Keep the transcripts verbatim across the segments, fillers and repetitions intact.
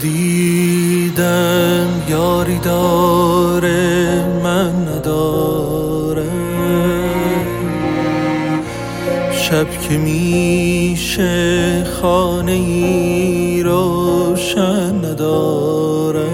دیدم یاری داره من نداره، شب که میشه خانه ای روشن نداره،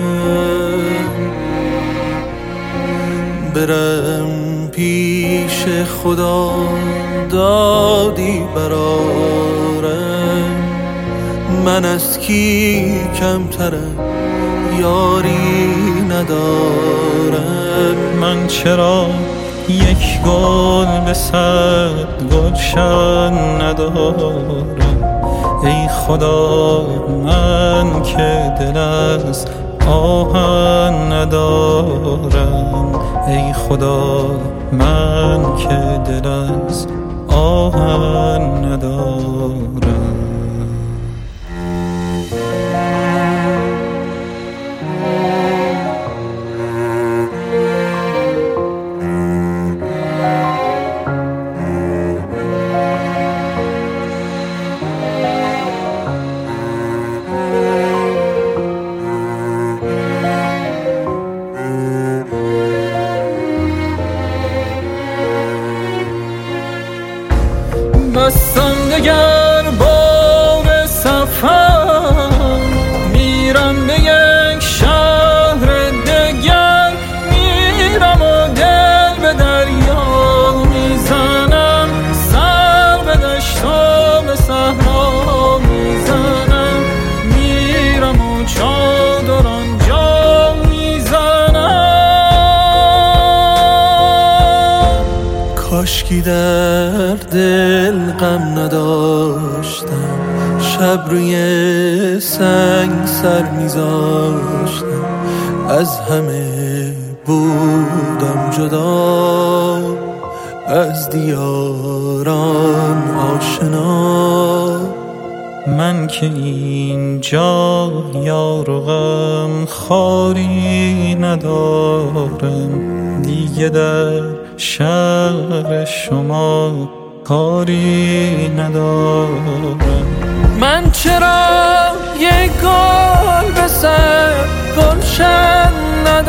برم پیش خدا دادی برارم، من از کی کمترم یاری ندارم. من چرا یک گل به صد گلشن ندارم، ای خدا من که دل از آهن ندارم، ای خدا من که دل از آهن ندارم. بستم دگر بار سفر، میرم به یک شهر دگر، میرم و دل به دریا میزنم، سر به دشت و به صحرا میزنم، میرم و چادر آنجا میزنم. کاشکی در دل غم نداشتم، شب روی سنگ سر میذاشتم، از همه بودم جدا، از دیاران آشنا. من که اینجا یار و غم خاری ندارم، دیگه در شهر شما کاری ندارم. من چرا یک گل به سر گلشن ندارم،